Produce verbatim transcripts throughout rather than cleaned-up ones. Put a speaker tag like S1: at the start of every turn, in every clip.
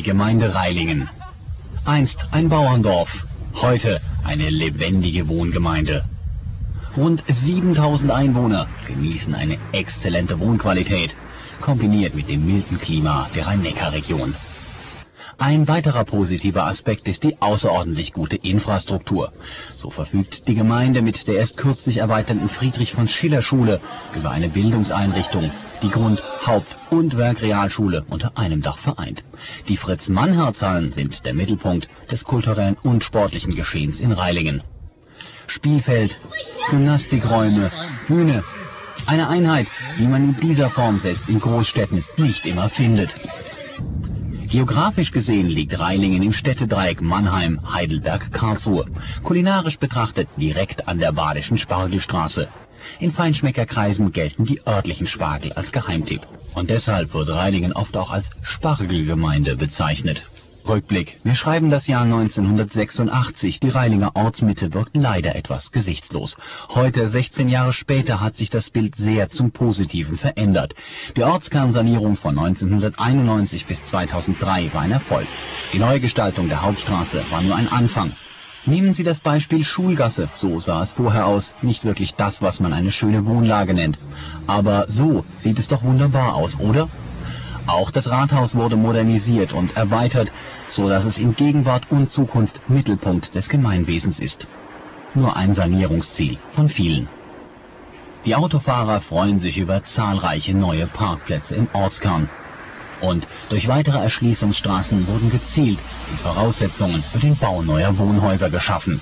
S1: die Gemeinde Railingen. Einst ein Bauerndorf, heute eine lebendige Wohngemeinde. Rund siebentausend Einwohner genießen eine exzellente Wohnqualität, kombiniert mit dem milden Klima der Rhein-Neckar-Region. Ein weiterer positiver Aspekt ist die außerordentlich gute Infrastruktur. So verfügt die Gemeinde mit der erst kürzlich erweiterten Friedrich-von-Schiller-Schule über eine Bildungseinrichtung, die Grund-, Haupt- und Werkrealschule unter einem Dach vereint. Die Fritz-Mannherz-Hallen sind der Mittelpunkt des kulturellen und sportlichen Geschehens in Railingen. Spielfeld, Gymnastikräume, Bühne. Eine Einheit, die man in dieser Form selbst in Großstädten nicht immer findet. Geografisch gesehen liegt Railingen im Städtedreieck Mannheim, Heidelberg, Karlsruhe. Kulinarisch betrachtet direkt an der Badischen Spargelstraße. In Feinschmeckerkreisen gelten die örtlichen Spargel als Geheimtipp. Und deshalb wird Railingen oft auch als Spargelgemeinde bezeichnet. Rückblick. Wir schreiben das Jahr neunzehnhundertsechsundachtzig. Die Railinger Ortsmitte wirkt leider etwas gesichtslos. Heute, sechzehn Jahre später, hat sich das Bild sehr zum Positiven verändert. Die Ortskernsanierung von neunzehnhunderteinundneunzig bis zweitausenddrei war ein Erfolg. Die Neugestaltung der Hauptstraße war nur ein Anfang. Nehmen Sie das Beispiel Schulgasse. So sah es vorher aus. Nicht wirklich das, was man eine schöne Wohnlage nennt. Aber so sieht es doch wunderbar aus, oder? Auch das Rathaus wurde modernisiert und erweitert, so dass es in Gegenwart und Zukunft Mittelpunkt des Gemeinwesens ist. Nur ein Sanierungsziel von vielen. Die Autofahrer freuen sich über zahlreiche neue Parkplätze im Ortskern. Und durch weitere Erschließungsstraßen wurden gezielt die Voraussetzungen für den Bau neuer Wohnhäuser geschaffen.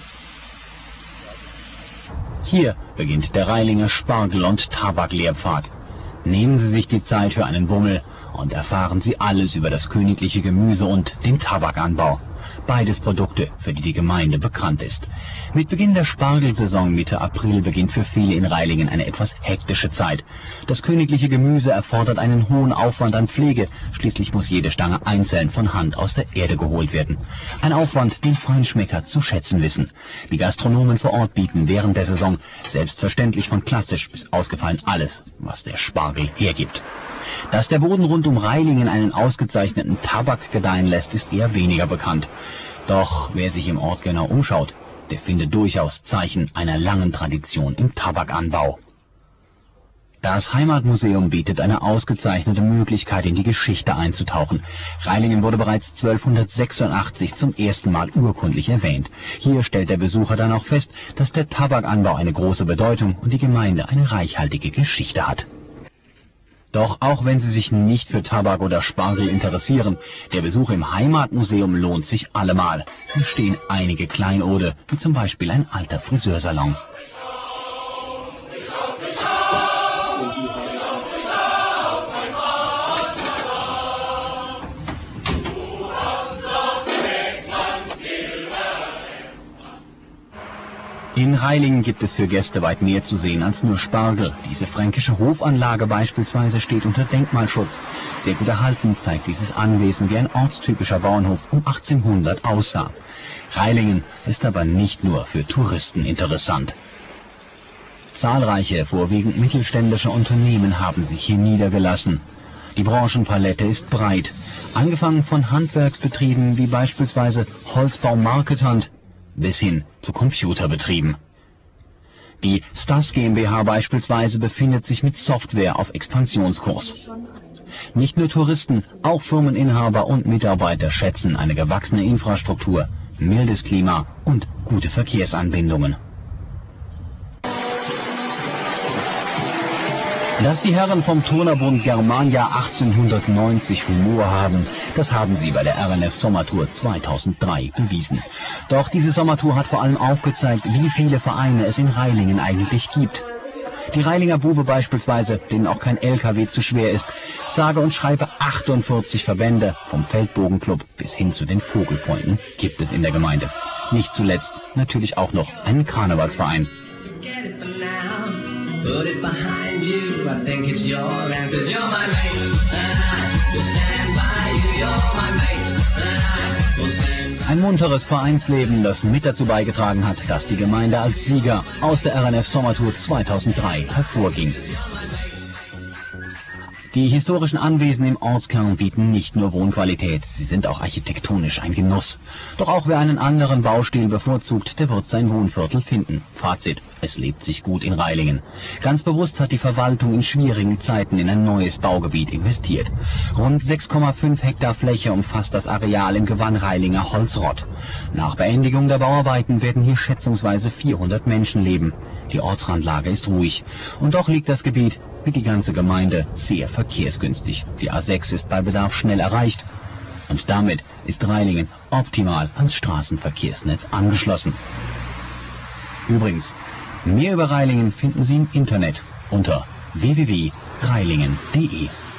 S1: Hier beginnt der Railinger Spargel- und Tabaklehrpfad. Nehmen Sie sich die Zeit für einen Bummel und erfahren Sie alles über das königliche Gemüse und den Tabakanbau. Beides Produkte, für die die Gemeinde bekannt ist. Mit Beginn der Spargelsaison Mitte April beginnt für viele in Railingen eine etwas hektische Zeit. Das königliche Gemüse erfordert einen hohen Aufwand an Pflege. Schließlich muss jede Stange einzeln von Hand aus der Erde geholt werden. Ein Aufwand, den Feinschmecker zu schätzen wissen. Die Gastronomen vor Ort bieten während der Saison selbstverständlich von klassisch bis ausgefallen alles, was der Spargel hergibt. Dass der Boden rund um Railingen einen ausgezeichneten Tabak gedeihen lässt, ist eher weniger bekannt. Doch wer sich im Ort genau umschaut, der findet durchaus Zeichen einer langen Tradition im Tabakanbau. Das Heimatmuseum bietet eine ausgezeichnete Möglichkeit, in die Geschichte einzutauchen. Railingen wurde bereits zwölfhundertsechsundachtzig zum ersten Mal urkundlich erwähnt. Hier stellt der Besucher dann auch fest, dass der Tabakanbau eine große Bedeutung und die Gemeinde eine reichhaltige Geschichte hat. Doch auch wenn Sie sich nicht für Tabak oder Spargel interessieren, der Besuch im Heimatmuseum lohnt sich allemal. Hier stehen einige Kleinode, wie zum Beispiel ein alter Friseursalon. In Railingen gibt es für Gäste weit mehr zu sehen als nur Spargel. Diese fränkische Hofanlage beispielsweise steht unter Denkmalschutz. Sehr gut erhalten zeigt dieses Anwesen, wie ein ortstypischer Bauernhof um achtzehnhundert aussah. Railingen ist aber nicht nur für Touristen interessant. Zahlreiche, vorwiegend mittelständische Unternehmen haben sich hier niedergelassen. Die Branchenpalette ist breit, angefangen von Handwerksbetrieben wie beispielsweise Holzbau Markethand bis hin zu Computerbetrieben. Die Stas GmbH beispielsweise befindet sich mit Software auf Expansionskurs. Nicht nur Touristen, auch Firmeninhaber und Mitarbeiter schätzen eine gewachsene Infrastruktur, mildes Klima und gute Verkehrsanbindungen. Dass die Herren vom Turnerbund Germania achtzehnhundertneunzig Humor haben, das haben sie bei der R N F Sommertour zweitausenddrei bewiesen. Doch diese Sommertour hat vor allem aufgezeigt, wie viele Vereine es in Railingen eigentlich gibt. Die Railinger Bube beispielsweise, denen auch kein L K W zu schwer ist, sage und schreibe achtundvierzig Verbände, vom Feldbogenclub bis hin zu den Vogelfreunden, gibt es in der Gemeinde. Nicht zuletzt natürlich auch noch einen Karnevalsverein. Put it behind you, I think it's your end, 'cause you're my mate, and I will stand by you, you're my mate, and I will stand by you. Ein munteres Vereinsleben, das mit dazu beigetragen hat, dass die Gemeinde als Sieger aus der R N F Sommertour zweitausenddrei hervorging. Die historischen Anwesen im Ortskern bieten nicht nur Wohnqualität, sie sind auch architektonisch ein Genuss. Doch auch wer einen anderen Baustil bevorzugt, der wird sein Wohnviertel finden. Fazit: Es lebt sich gut in Railingen. Ganz bewusst hat die Verwaltung in schwierigen Zeiten in ein neues Baugebiet investiert. Rund sechs Komma fünf Hektar Fläche umfasst das Areal im Gewannreilinger Holzrott. Nach Beendigung der Bauarbeiten werden hier schätzungsweise vierhundert Menschen leben. Die Ortsrandlage ist ruhig. Und doch liegt das Gebiet, wie die ganze Gemeinde, sehr verkehrsgünstig. Die A sechs ist bei Bedarf schnell erreicht. Und damit ist Railingen optimal ans Straßenverkehrsnetz angeschlossen. Übrigens, mehr über Railingen finden Sie im Internet unter w w w punkt railingen punkt de.